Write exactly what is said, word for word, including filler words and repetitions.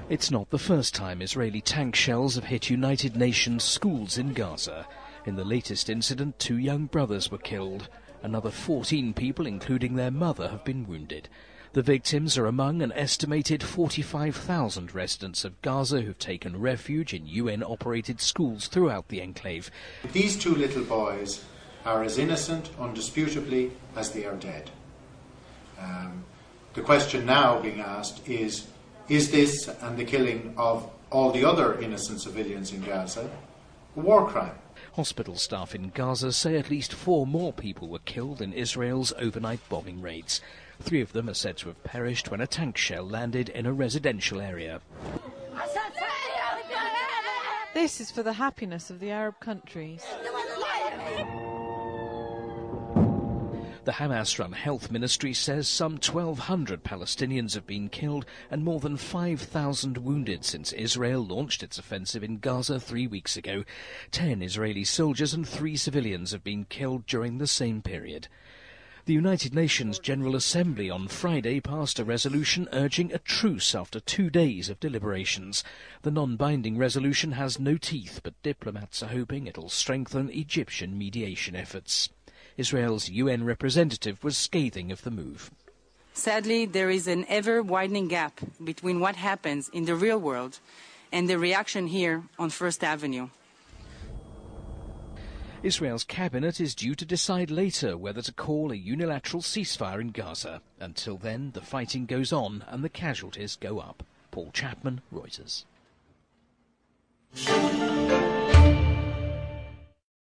It's not the first time Israeli tank shells have hit United Nations schools in Gaza. In the latest incident, two young brothers were killed. Another fourteen people, including their mother, have been wounded. The victims are among an estimated forty-five thousand residents of Gaza who've taken refuge in U N-operated schools throughout the enclave. These two little boys are as innocent, undisputably, as they are dead. Um, the question now being asked is, is this and the killing of all the other innocent civilians in Gaza a war crime? Hospital staff in Gaza say at least four more people were killed in Israel's overnight bombing raids. Three of them are said to have perished when a tank shell landed in a residential area. This is for the happiness of the Arab countries. The Hamas-run health ministry says some twelve hundred Palestinians have been killed and more than five thousand wounded since Israel launched its offensive in Gaza three weeks ago. Ten Israeli soldiers and three civilians have been killed during the same period. The United Nations General Assembly on Friday passed a resolution urging a truce after two days of deliberations. The non-binding resolution has no teeth, but diplomats are hoping it'll strengthen Egyptian mediation efforts. Israel's U N representative was scathing of the move. Sadly, there is an ever-widening gap between what happens in the real world and the reaction here on First Avenue. Israel's cabinet is due to decide later whether to call a unilateral ceasefire in Gaza. Until then, the fighting goes on and the casualties go up. Paul Chapman, Reuters.